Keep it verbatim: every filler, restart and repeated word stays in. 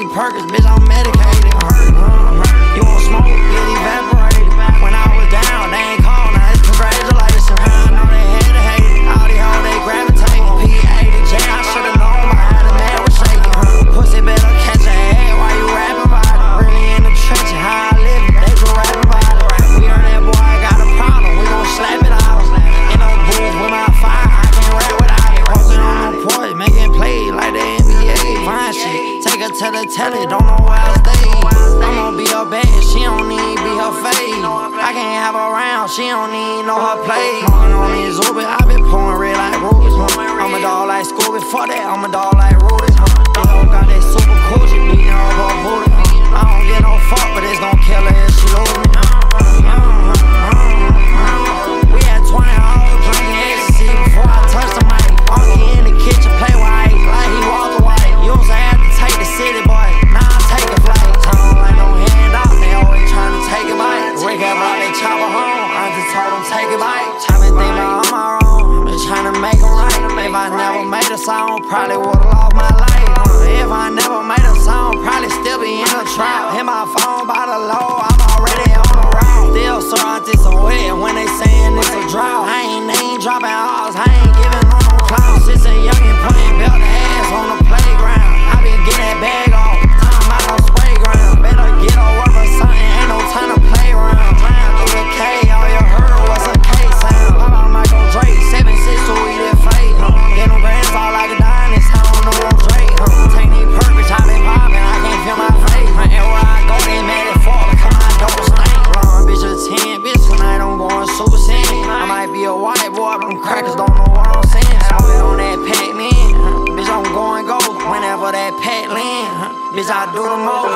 these Perkins, bitch, I'm medicated. Uh-huh. You want smoke, get evaporated. When I was down, they ain't called, now it's congratulations. I know they had to hate it, all these hoes, they gravitate. P eighty J, I should've known by how the man was shaking. Huh? Pussy better catch a head while you rapping about it. Really in the trenches, how I live it, they can rap about it. We heard that boy got a problem, we gon' slap it out of him. In no booth with my fire, I can't rap without it. Posting on the porch, making plays like the N B A. Fine shit, take her to the telly, don't know where I stay. I'ma be her bad, she don't need be her fade. I can't have her around, she don't need know her play. Smoking on these Uber, I been pouring red like Rudy. I'm a dog like Scooby, fuck that, I'm a dog like Rudy. They all got that super cool shit, beating her up her booty. I don't get no fuck, but it's gon' kill her if she lose me. We had twenty hours drinking ecstasy before I touched the mic. Funky in the kitchen, play white, like he walked away. Used to have to take the city, boy, now I take a flight. I don't like no handout, they always trying to take it back. Rick have brought they chopper home, I just told them take it back. Trying to think about on my own, been trying to make them right. If I never made a song, probably would've lost my life. If I never made a song, probably still be in a trap. Hit my phone by the low, I'm already on the route. Still surrounded so wet when they saying it's a drought. I ain't name dropping hoes, I ain't giving no no clout. Since a youngin' putting belt ass on the playground. I been getting that bag off, time out on spray ground. Better get a work or something, ain't no time to play around. Flying through the K, all you heard was a K sound. Pop out Michael Drake, seven six, so we did fake. Huh? Get them grands all like a dynasty, I don't know no Drake. Huh? Take these purpose, I been poppin', I can't feel my face. Huh? Everywhere I go, they mad at fault, because my dope stink. Long bitch a ten, bitch, tonight I'm going super saiyan. I might be a white boy, but them crackers don't know what I'm saying. Smoking on that Pac-Man, huh? Bitch, I'm going gold whenever that Pac land. Huh? Bitch, I do the most.